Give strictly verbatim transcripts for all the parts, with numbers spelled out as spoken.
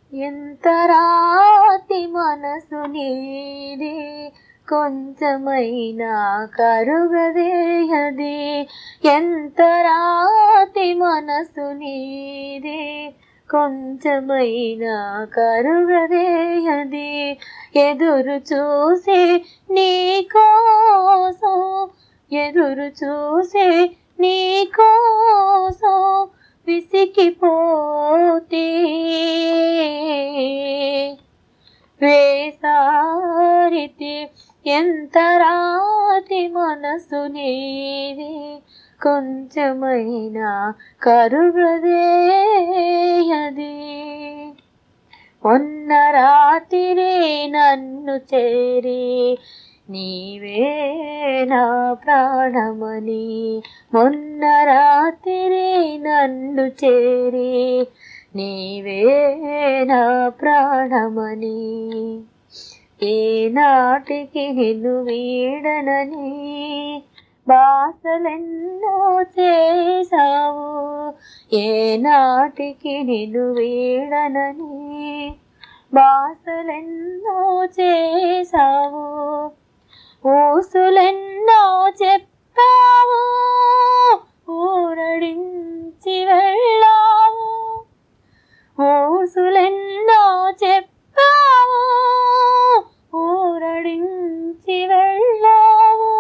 ఎంత రాతి మనసు నీది కొంచెమైనా కరుగదేయది. ఎంత రాతి మనసు నీది కొంచెమైనా కరుగదేయది. ఎదురు చూసి నీ కోసం ఎదురు చూసి నీ కోసం విసిగిపోతే వేసారితి. ఎంత రాతి మనసు నీది కొంచెమైనా కరుగదేయది. మొన్న రాత్రి నన్ను చేరి నీవే నా ప్రాణమని, మొన్న రాత్రి నన్ను చేరి నీవే నా ప్రాణమని, ఏనాటికి నిన్ను వీడనని బాసలెన్నో చేసావు. ఏనాటికి నిన్ను వీడనని బాసలెన్నో చేసావు. ఊసులెన్నో చెప్పావు, ఊరడించి వెళ్ళావు. ఊసులెన్నో చెప్పావు, ఊరడించి వెళ్ళావు.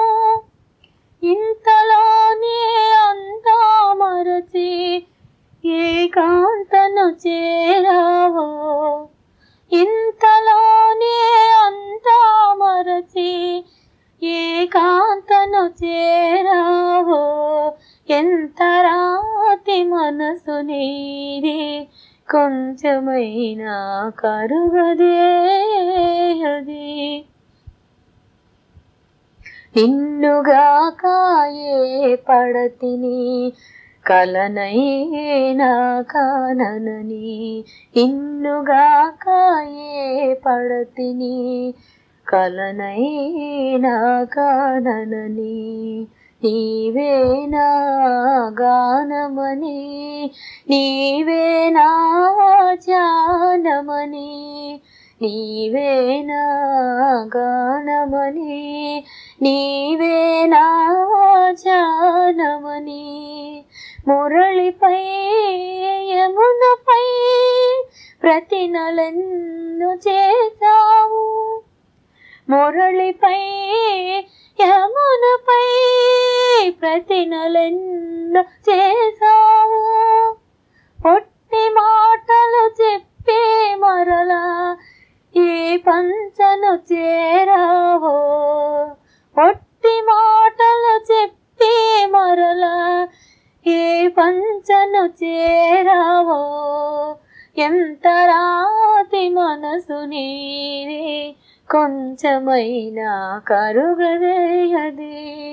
ఇంతలోనే అంతా మరచి ఏకాంతను చేరావు. ఇంతలోనే అంతా మరచి ఏకాంతను చేరావు. ఎంత రాతి మనసు నీది కొంచెమైనా కరుగదేయది. నిన్నుగాక ఏ పడతిని కలనైనా కాననని, నిన్నుగాక ఏ పడతిని కలనైనా కాననని, నీవే నా గానమని నీవే నా ధ్యానమని, నీవే నా గానమని నీవే నా ధ్యానమని. మురళిపై యమునపై ప్రతి నలెన్ను చేసావు. మురళిపై యమునపై ప్రతి నలెన్ను చేసావు. పొట్టి మాటలు చెప్పే మరలా ఏ పంచను చేరావో. పొట్టి మాటలు చెప్పే మరలా ఏ పంచను చేరావో. ఎంత రాతి మనసు నీది కొంచెమైనా కరుగదేయది.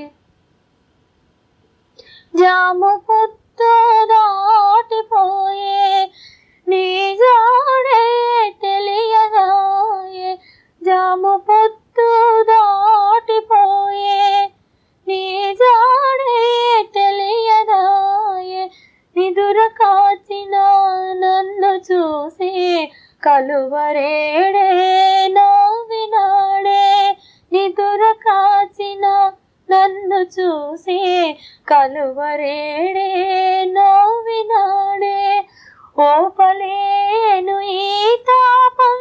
జాము పొత్తు దాటిపోయే నీ జాడే తెలియదాయే. జాము పొత్తు దాటిపోయే నీ జాడే తెలియదాయే. నిదుర కాచిన నన్ను చూసి కలువరేడే నవ్వినాడే. నిదుర కాచిన నన్ను చూసి కలువరేడే నవ్వినాడే. ఓపలేను ఈ తాపం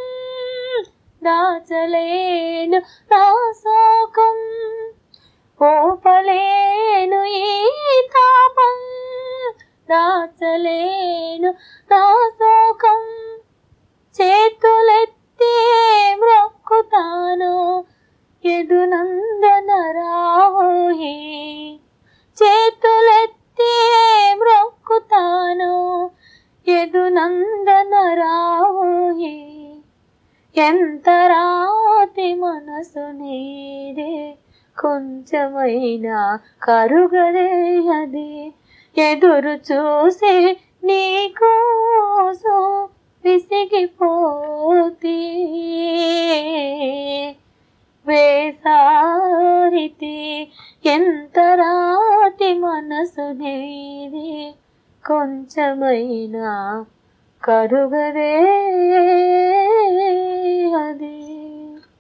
దాచలేను నా శోకం. ఓపలేను ఈ తాపం దాచలేను నా శోకం. చేతులెత్తి మ్రొక్కుతాను యదునందన రావోయి. చేతులెత్తి మ్రొక్కుతాను యదునందన రావోయి. ఎంత రాతి మనసు నీదే కొంచెమైనా కరుగదేయది. ఎదురు చూసి నీ కోసం విసిగిపోతే వేసారితి. ఎంత రాతి మనసు నీది కొంచెమైనా కరుగదే